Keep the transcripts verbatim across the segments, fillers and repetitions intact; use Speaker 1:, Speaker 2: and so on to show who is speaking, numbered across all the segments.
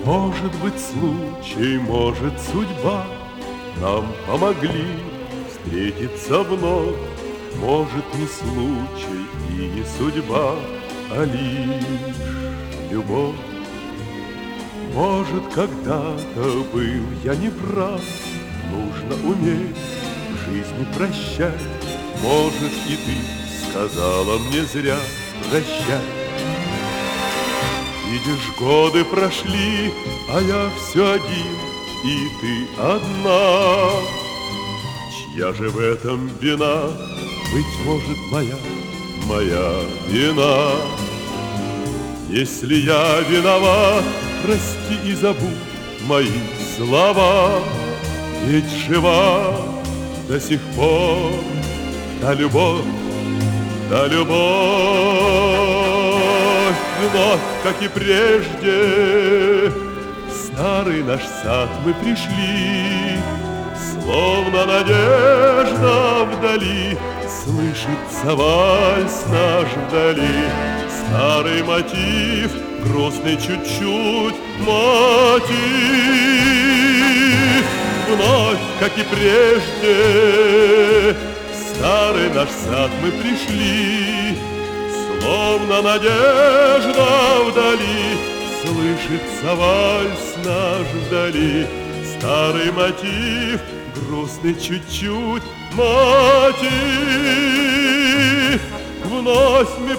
Speaker 1: Может быть, случай, может, судьба нам помогли встретиться вновь. Может, не случай и не судьба, а лишь любовь. Может, когда-то был я неправ, нужно уметь в жизни прощать. Может, и ты сказала мне зря прощай. Видишь, годы прошли, а я все один, и ты одна. Чья же в этом вина? Быть может, моя, моя вина. Если я виноват, прости и забудь мои слова. Ведь жива до сих пор та любовь, та любовь. Вновь, как и прежде, в старый наш сад мы пришли, словно надежда вдали, слышится вальс наш вдали. Старый мотив, грустный чуть-чуть мотив. Вновь, как и прежде, в старый наш сад мы пришли, словно надежда вдали, слышится вальс наш вдали. Старый мотив, грустный чуть-чуть мотив. Вновь мы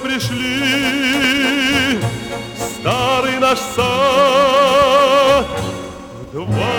Speaker 1: пришли в старый наш сад, в два